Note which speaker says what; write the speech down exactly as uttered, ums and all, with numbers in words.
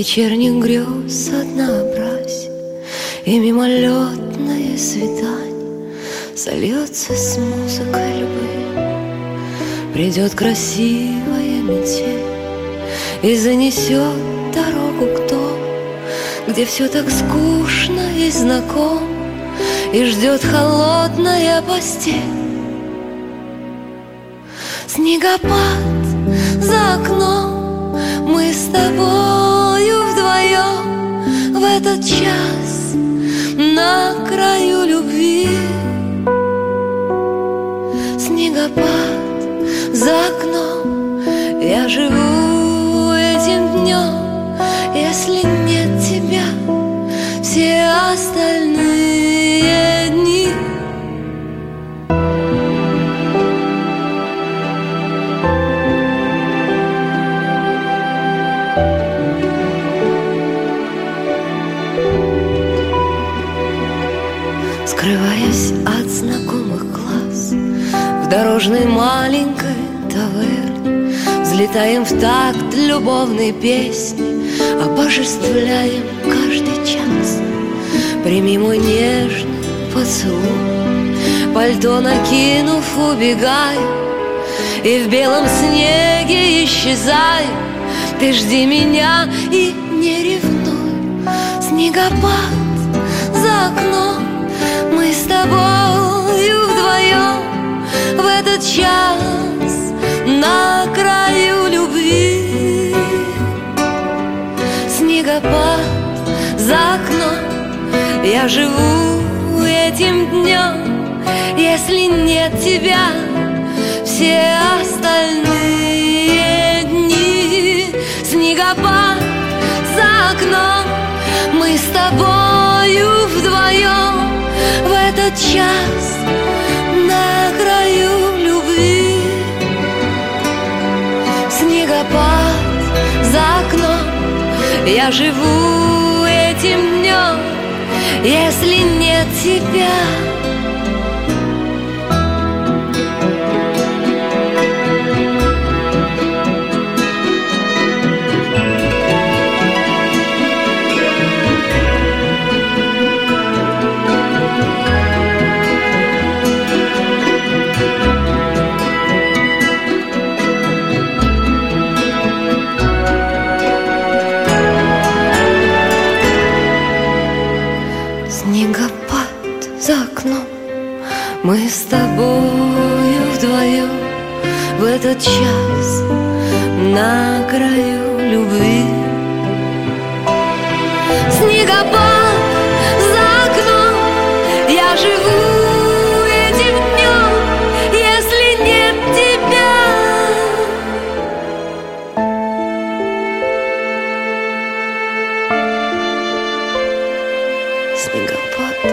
Speaker 1: вечерних грез однообразие и мимолетное свидание сольется с музыкой любви. Придет красивая метель и занесет дорогу к дому, где все так скучно и знакомо, и ждет холодная постель. Снегопад за окном, мы с тобою вдвоем в этот час на краю любви. Снегопад за окном, я живу этим днем. Если нет тебя, все остальные дни скрываясь от знакомых глаз в дорожной маленькой таверне, взлетаем в такт любовной песни, обожествляем каждый час. Прими мой нежный поцелуй, пальто накинув, убегаю, и в белом снеге исчезаю. Ты жди меня и не ревнуй. Снегопад за окном, мы с тобою вдвоем в этот час на краю любви. Снегопад за окном, я живу этим днем. Если нет тебя, все остальные дни. Снегопад за окном, мы с тобою вдвоем в этот час на краю любви. Снегопад за окном, я живу этим днем. Если нет тебя, снегопад за окном, мы с тобою вдвоем в этот час на краю любви. Снегопад за окном, я живу этим днем. Если нет тебя, снегопад